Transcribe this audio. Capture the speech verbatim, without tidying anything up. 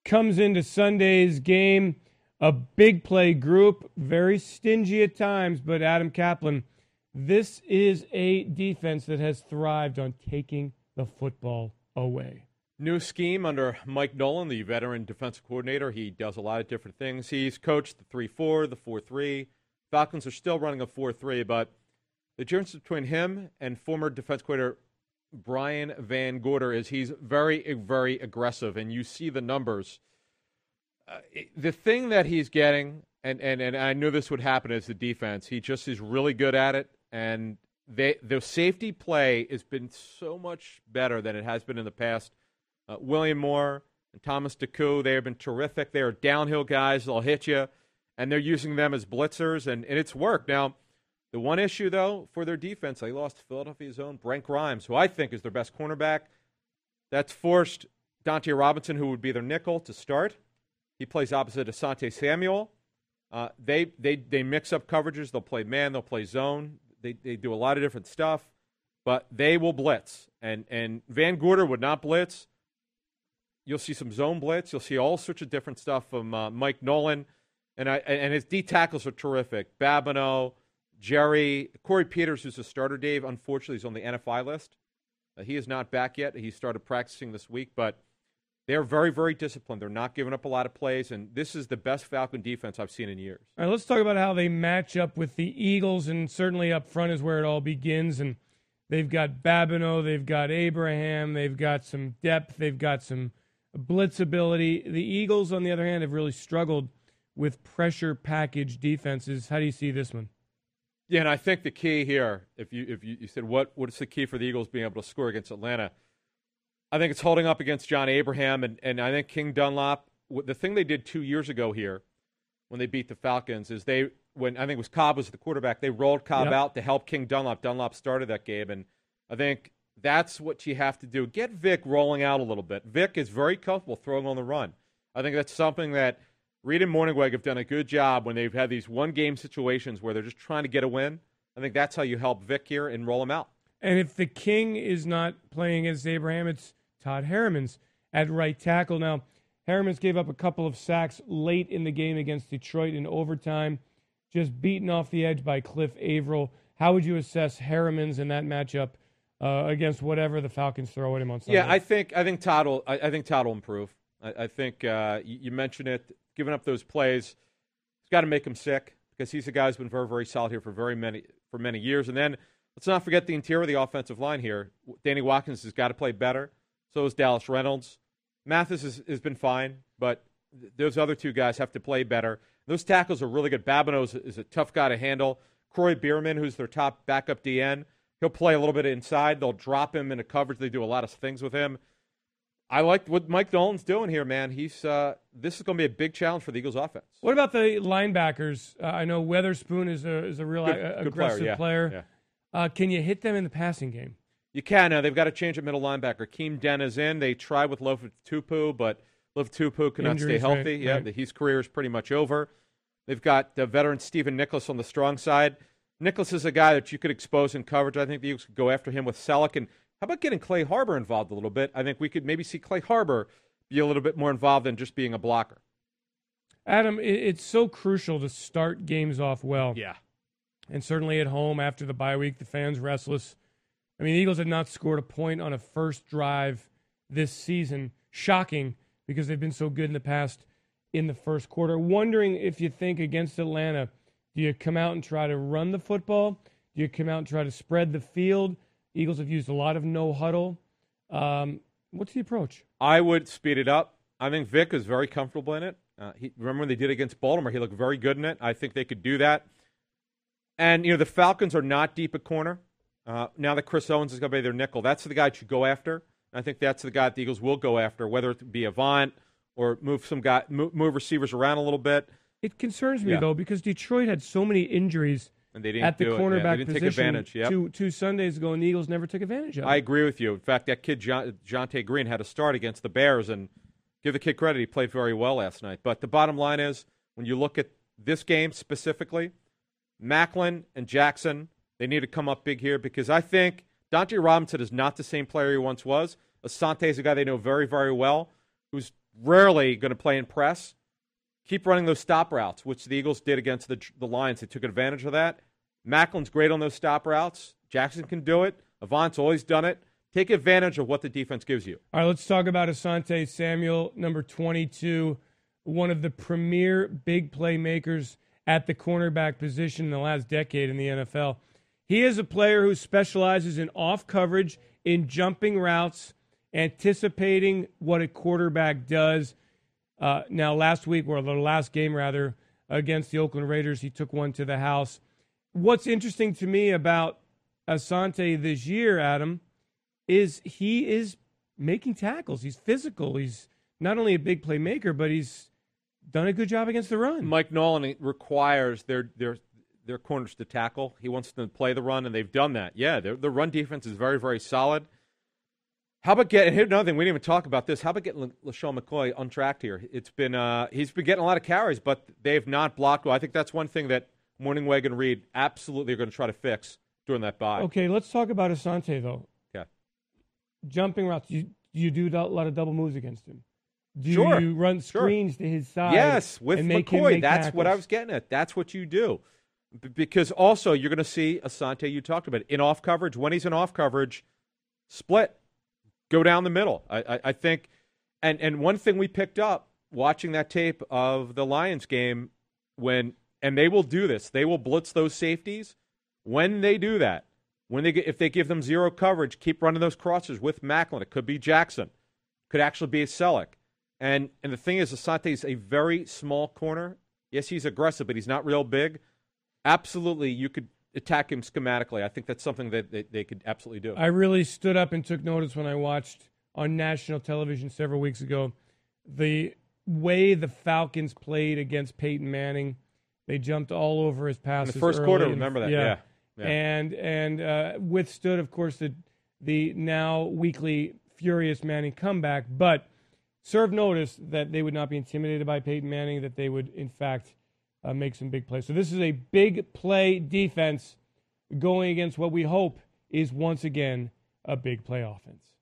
comes into Sunday's game, a big play group, very stingy at times, but Adam Kaplan, this is a defense that has thrived on taking the football away. New scheme under Mike Nolan, the veteran defensive coordinator. He does a lot of different things. He's coached the three four, the four three. Falcons are still running a four three, but the difference between him and former defense coordinator Brian Van Gorder is he's very, very aggressive, and you see the numbers. Uh, the thing that he's getting, and, and, and I knew this would happen, is the defense. He just is really good at it, and they, the safety play has been so much better than it has been in the past. Uh, William Moore and Thomas DeCoux, they have been terrific. They are downhill guys. They'll hit you, and they're using them as blitzers, and, and it's worked. Now, the one issue, though, for their defense, they lost Philadelphia's own Brent Grimes, who I think is their best cornerback. That's forced Dante Robinson, who would be their nickel, to start. He plays opposite Asante Samuel. Uh, they, they, they mix up coverages. They'll play man. They'll play zone. They, they do a lot of different stuff, but they will blitz. And, and Van Gorder would not blitz. You'll see some zone blitz. You'll see all sorts of different stuff from uh, Mike Nolan. And I and his D tackles are terrific. Babineau, Jerry, Corey Peters, who's a starter, Dave, unfortunately, is on the N F I list. Uh, he is not back yet. He started practicing this week, but they're very, very disciplined. They're not giving up a lot of plays, and this is the best Falcon defense I've seen in years. All right, let's talk about how they match up with the Eagles, and certainly up front is where it all begins. And they've got Babineau, they've got Abraham, they've got some depth, they've got some blitz ability. The Eagles, on the other hand, have really struggled with pressure package defenses. How do you see this one? Yeah, and I think the key here, if you if you, you said what what is the key for the Eagles being able to score against Atlanta, I think it's holding up against John Abraham, and, and I think King Dunlap. The thing they did two years ago here, when they beat the Falcons, is they when I think it was Cobb was the quarterback, they rolled Cobb yep. out to help King Dunlap. Dunlap started that game, and I think that's what you have to do. Get Vic rolling out a little bit. Vic is very comfortable throwing on the run. I think that's something that Reed and Morningweg have done a good job when they've had these one-game situations where they're just trying to get a win. I think that's how you help Vic here and roll him out. And if the King is not playing against Abraham, it's Todd Herremans at right tackle. Now, Herremans gave up a couple of sacks late in the game against Detroit in overtime, just beaten off the edge by Cliff Averill. How would you assess Herremans in that matchup uh, against whatever the Falcons throw at him on Sunday? Yeah, I think I think Todd will I, I think Todd will improve. I, I think uh, you, you mentioned it, giving up those plays. It's got to make him sick because he's a guy who's been very very solid here for very many for many years. And then let's not forget the interior of the offensive line here. Danny Watkins has got to play better. So is Dallas Reynolds. Mathis has, has been fine, but th- those other two guys have to play better. Those tackles are really good. Babineau is, is a tough guy to handle. Corey Bierman, who's their top backup D N, he'll play a little bit inside. They'll drop him into coverage. They do a lot of things with him. I like what Mike Nolan's doing here, man. He's uh, this is going to be a big challenge for the Eagles' offense. What about the linebackers? Uh, I know Weatherspoon is a is a real good, a- good aggressive player. Yeah, player. yeah. Uh, can you hit them in the passing game? You can. Now they've got to change at middle linebacker. Keem Den is in. They tried with Lofa Tupu, but Lofa Tupu cannot Injuries, stay healthy. right, yeah, right. his career is pretty much over. They've got the veteran Stephen Nicholas on the strong side. Nicholas is a guy that you could expose in coverage. I think the Eagles could go after him with Selleck. And how about getting Clay Harbor involved a little bit? I think we could maybe see Clay Harbor be a little bit more involved than just being a blocker. Adam, it, it's so crucial to start games off well. Yeah. And certainly at home after the bye week, the fans restless. I mean, the Eagles have not scored a point on a first drive this season. Shocking, because they've been so good in the past in the first quarter. Wondering if you think against Atlanta, do you come out and try to run the football? Do you come out and try to spread the field? Eagles have used a lot of no huddle. Um, what's the approach? I would speed it up. I think Vic is very comfortable in it. Uh, he, remember when they did against Baltimore, he looked very good in it. I think they could do that. And, you know, the Falcons are not deep at corner. Uh, now that Chris Owens is going to be their nickel, that's the guy that you go after. I think that's the guy that the Eagles will go after, whether it be Avant or move some guy, move, move receivers around a little bit. It concerns me, Yeah. though, because Detroit had so many injuries And they didn't at the do it. cornerback Yeah, they didn't position take advantage. Yep. two, two Sundays ago, and the Eagles never took advantage of it. I agree with you. In fact, that kid, John, Jonte Green, had a start against the Bears, and give the kid credit, he played very well last night. But the bottom line is, when you look at this game specifically, Macklin and Jackson, they need to come up big here because I think Dante Robinson is not the same player he once was. Asante is a guy they know very, very well, who's rarely going to play in press. Keep running those stop routes, which the Eagles did against the, the Lions. They took advantage of that. Macklin's great on those stop routes. Jackson can do it. Avant's always done it. Take advantage of what the defense gives you. All right, let's talk about Asante Samuel, number twenty-two, one of the premier big playmakers at the cornerback position in the last decade in the N F L. He is a player who specializes in off coverage, in jumping routes, anticipating what a quarterback does. Uh, now, last week, or the last game, rather, against the Oakland Raiders, he took one to the house. What's interesting to me about Asante this year, Adam, is he is making tackles. He's physical. He's not only a big playmaker, but he's done a good job against the run. Mike Nolan requires their their their corners to tackle. He wants them to play the run, and they've done that. Yeah, the run defense is very, very solid. How about getting, here's another thing, we didn't even talk about this. How about getting LaShawn McCoy untracked here? It's been, uh, he's been getting a lot of carries, but they've not blocked well. I think that's one thing that Morningweg and Reed absolutely are going to try to fix during that bye. Okay, let's talk about Asante, though. Yeah. Jumping routes, you, you do a lot of double moves against him. Do sure. you run screens sure. to his side? Yes, with and make McCoy. him make That's tackles? what I was getting at. That's what you do. B- because also you're going to see Asante, you talked about it, in off coverage. When he's in off coverage, split. Go down the middle. I, I, I think, and, and one thing we picked up watching that tape of the Lions game, when and they will do this, they will blitz those safeties. When they do that, when they get, if they give them zero coverage, keep running those crossers with Macklin. It could be Jackson, could actually be a Selleck. And and the thing is, Asante is a very small corner. Yes, he's aggressive, but he's not real big. Absolutely, you could attack him schematically. I think that's something that they, they could absolutely do. I really stood up and took notice when I watched on national television several weeks ago the way the Falcons played against Peyton Manning. They jumped all over his passes. In the first early. quarter, remember that? Yeah, yeah. yeah. and and uh, withstood, of course, the the now weekly furious Manning comeback, but served notice that they would not be intimidated by Peyton Manning, that they would, in fact, uh, make some big plays. So this is a big play defense going against what we hope is once again a big play offense.